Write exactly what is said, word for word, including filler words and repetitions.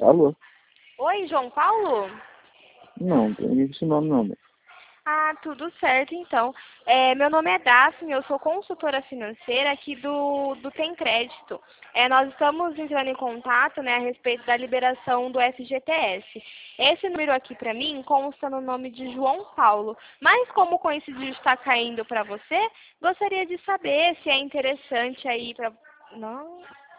Alô? Oi, João Paulo? Não, não tem esse nome não, né? Ah, tudo certo, então. É, meu nome é Daphne, eu sou consultora financeira aqui do, do Tem Crédito. É, nós estamos entrando em contato, né, a respeito da liberação do F G T S. Esse número aqui para mim consta no nome de João Paulo, mas como coincidiu estar caindo para você, gostaria de saber se é interessante aí para... Não...